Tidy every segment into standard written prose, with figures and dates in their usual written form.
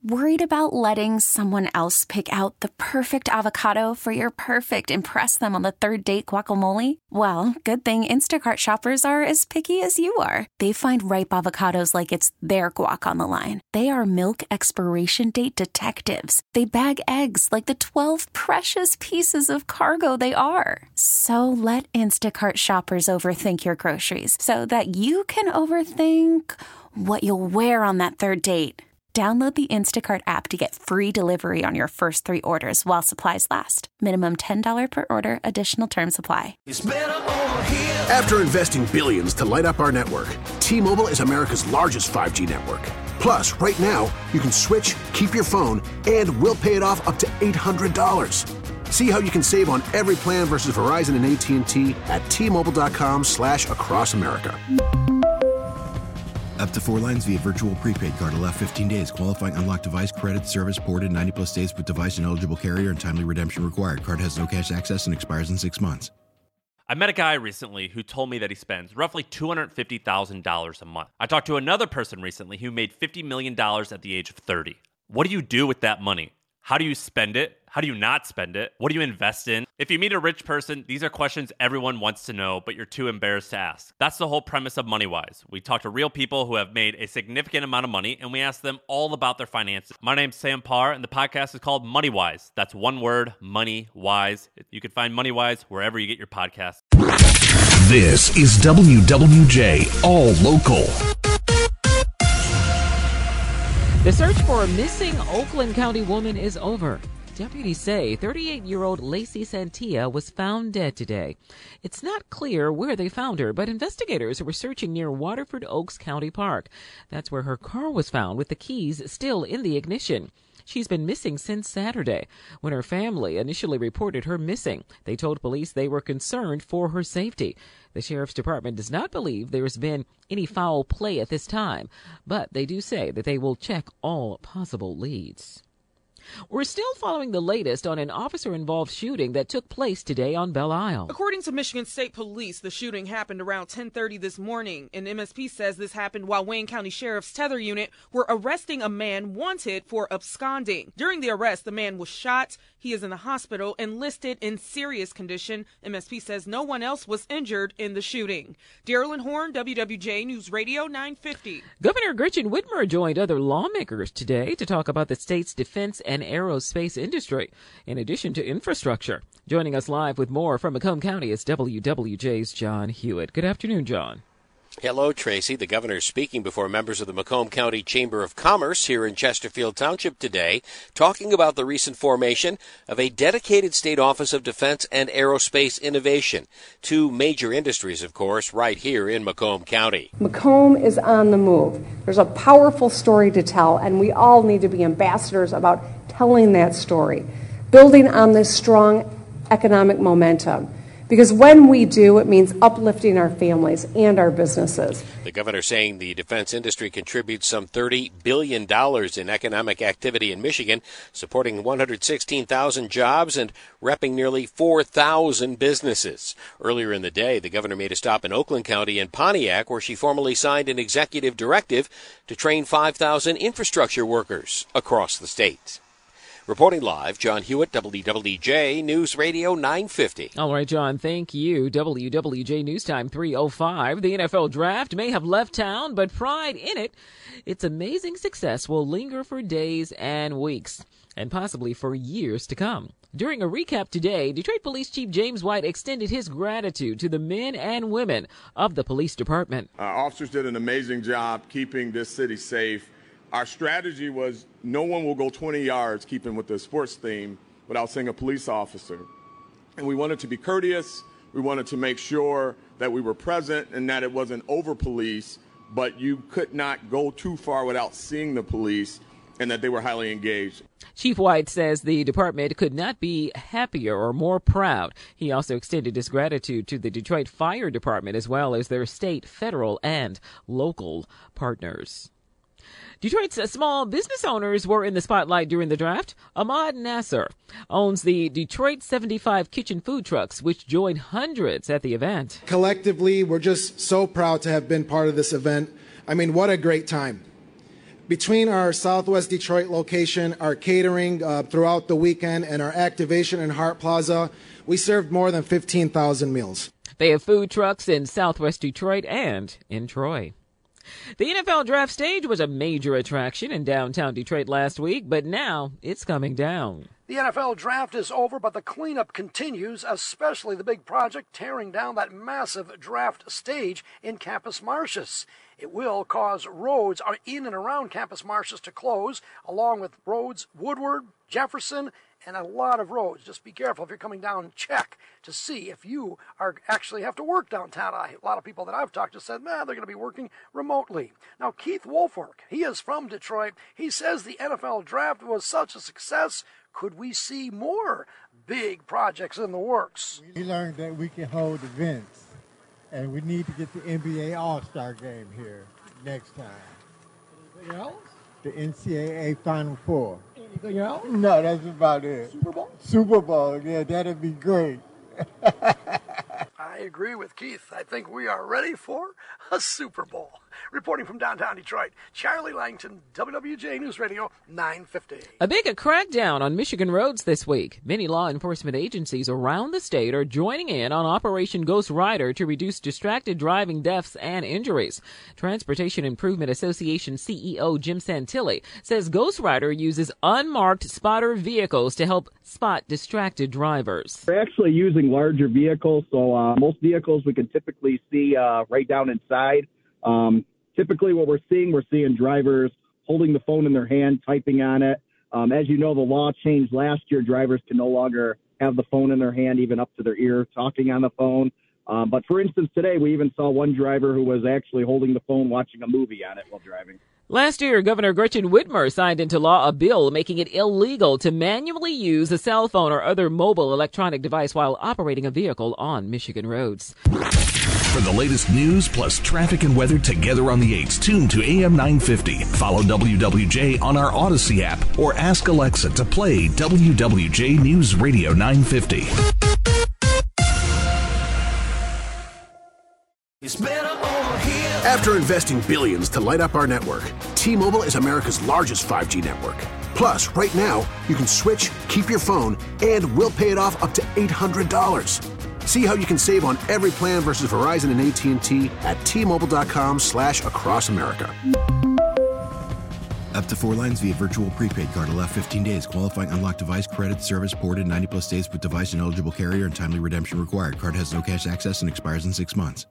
Worried about letting someone else pick out the perfect avocado for your perfect impress them on the third date guacamole? Well, good thing Instacart shoppers are as picky as you are. They find ripe avocados like it's their guac on the line. They are milk expiration date detectives. They bag eggs like the 12 precious pieces of cargo they are. So let Instacart shoppers overthink your groceries so that you can overthink what you'll wear on that third date. Download the Instacart app to get free delivery on your first 3 orders while supplies last. Minimum $10 per order. Additional terms apply. After investing billions to light up our network, T-Mobile is America's largest 5G network. Plus, right now, you can switch, keep your phone, and we'll pay it off up to $800. See how you can save on every plan versus Verizon and AT&T at T-Mobile.com/across America. Up to 4 lines via virtual prepaid card. Allow 15 days. Qualifying unlocked device credit service ported 90-plus days with device and eligible carrier and timely redemption required. Card has no cash access and expires in 6 months. I met a guy recently who told me that he spends roughly $250,000 a month. I talked to another person recently who made $50 million at the age of 30. What do you do with that money? How do you spend it? How do you not spend it? What do you invest in? If you meet a rich person, these are questions everyone wants to know, but you're too embarrassed to ask. That's the whole premise of MoneyWise. We talk to real people who have made a significant amount of money, and we ask them all about their finances. My name's Sam Parr, and the podcast is called MoneyWise. That's one word, MoneyWise. You can find MoneyWise wherever you get your podcasts. This is WWJ All Local. The search for a missing Oakland County woman is over. Deputies say 38-year-old Lacey Santia was found dead today. It's not clear where they found her, but investigators were searching near Waterford Oaks County Park. That's where her car was found with the keys still in the ignition. She's been missing since Saturday, when her family initially reported her missing. They told police they were concerned for her safety. The sheriff's department does not believe there has been any foul play at this time, but they do say that they will check all possible leads. We're still following the latest on an officer-involved shooting that took place today on Belle Isle. According to Michigan State Police, the shooting happened around 10:30 this morning, and MSP says this happened while Wayne County Sheriff's Tether Unit were arresting a man wanted for absconding. During the arrest, the man was shot. He is in the hospital and listed in serious condition. MSP says no one else was injured in the shooting. Darylyn Horn, WWJ News Radio 950. Governor Gretchen Whitmer joined other lawmakers today to talk about the state's defense and aerospace industry, in addition to infrastructure. Joining us live with more from Macomb County is WWJ's John Hewitt. Good afternoon, John. Hello, Tracy. The governor is speaking before members of the Macomb County Chamber of Commerce here in Chesterfield Township today, talking about the recent formation of a dedicated state office of defense and aerospace innovation. 2 major industries, of course, right here in Macomb County. Macomb is on the move. There's a powerful story to tell, and we all need to be ambassadors about telling that story, building on this strong economic momentum. Because when we do, it means uplifting our families and our businesses. The governor saying the defense industry contributes some $30 billion in economic activity in Michigan, supporting 116,000 jobs and repping nearly 4,000 businesses. Earlier in the day, the governor made a stop in Oakland County and Pontiac, where she formally signed an executive directive to train 5,000 infrastructure workers across the state. Reporting live, John Hewitt, WWJ News Radio 950. All right, John, thank you. WWJ News Time 3:05. The NFL Draft may have left town, but pride in it. Its amazing success will linger for days and weeks, and possibly for years to come. During a recap today, Detroit Police Chief James White extended his gratitude to the men and women of the police department. Our officers did an amazing job keeping this city safe. Our strategy was no one will go 20 yards, keeping with the sports theme, without seeing a police officer. And we wanted to be courteous. We wanted to make sure that we were present and that it wasn't over-police, but you could not go too far without seeing the police, and that they were highly engaged. Chief White says the department could not be happier or more proud. He also extended his gratitude to the Detroit Fire Department as well as their state, federal, and local partners. Detroit's small business owners were in the spotlight during the draft. Ahmad Nasser owns the Detroit 75 kitchen food trucks, which joined hundreds at the event. Collectively, we're just so proud to have been part of this event. I mean, what a great time. Between our Southwest Detroit location, our catering throughout the weekend, and our activation in Hart Plaza, we served more than 15,000 meals. They have food trucks in Southwest Detroit and in Troy. The NFL draft stage was a major attraction in downtown Detroit last week, but now it's coming down. The NFL draft is over, but the cleanup continues, especially the big project tearing down that massive draft stage in Campus Martius. It will cause roads in and around Campus Martius to close, along with roads Woodward, Jefferson, and a lot of roads. Just be careful if you're coming down, check to see if you are actually have to work downtown. A lot of people that I've talked to said, they're going to be working remotely. Now, Keith Wolfork, he is from Detroit. He says the NFL draft was such a success. Could we see more big projects in the works? We learned that we can hold events, and we need to get the NBA All-Star Game here next time. Anything else? The NCAA Final Four. Anything else? No, that's about it. Super Bowl? Super Bowl, yeah, that'd be great. I agree with Keith. I think we are ready for a Super Bowl. Reporting from downtown Detroit, Charlie Langton, WWJ News Radio 950. A big crackdown on Michigan roads this week. Many law enforcement agencies around the state are joining in on Operation Ghost Rider to reduce distracted driving deaths and injuries. Transportation Improvement Association CEO Jim Santilli says Ghost Rider uses unmarked spotter vehicles to help spot distracted drivers. We're actually using larger vehicles, so most vehicles we can typically see right down inside. Typically what we're seeing drivers holding the phone in their hand, typing on it. As you know, the law changed last year. Drivers can no longer have the phone in their hand, even up to their ear, talking on the phone. But for instance, today we even saw one driver who was actually holding the phone, watching a movie on it while driving. Last year, Governor Gretchen Whitmer signed into law a bill making it illegal to manually use a cell phone or other mobile electronic device while operating a vehicle on Michigan roads. For the latest news plus traffic and weather together on the 8s, tune to AM 950. Follow WWJ on our Odyssey app or ask Alexa to play WWJ News Radio 950. It's better over here. After investing billions to light up our network, T-Mobile is America's largest 5G network. Plus, right now, you can switch, keep your phone, and we'll pay it off up to $800. See how you can save on every plan versus Verizon and AT&T at T-Mobile.com/across America. Up to 4 lines via virtual prepaid card. Allow 15 days. Qualifying unlocked device credit service ported 90-plus days with device and eligible carrier and timely redemption required. Card has no cash access and expires in 6 months.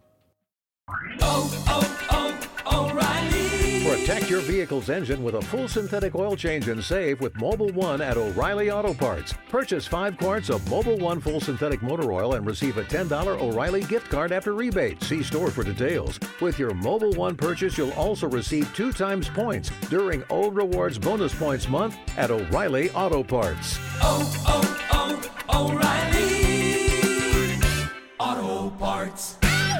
O'Reilly. Protect your vehicle's engine with a full synthetic oil change and save with Mobil 1 at O'Reilly Auto Parts. Purchase 5 quarts of Mobil 1 full synthetic motor oil and receive a $10 O'Reilly gift card after rebate. See store for details. With your Mobil 1 purchase, you'll also receive 2 times points during O Rewards Bonus Points Month at O'Reilly Auto Parts. O'Reilly Auto Parts.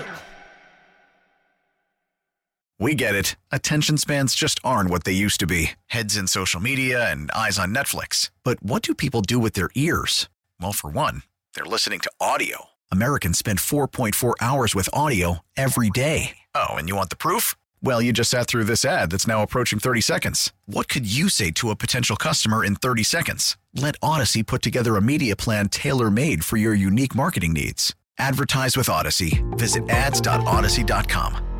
We get it. Attention spans just aren't what they used to be. Heads in social media and eyes on Netflix. But what do people do with their ears? Well, for one, they're listening to audio. Americans spend 4.4 hours with audio every day. Oh, and you want the proof? Well, you just sat through this ad that's now approaching 30 seconds. What could you say to a potential customer in 30 seconds? Let Odyssey put together a media plan tailor-made for your unique marketing needs. Advertise with Odyssey. Visit ads.odyssey.com.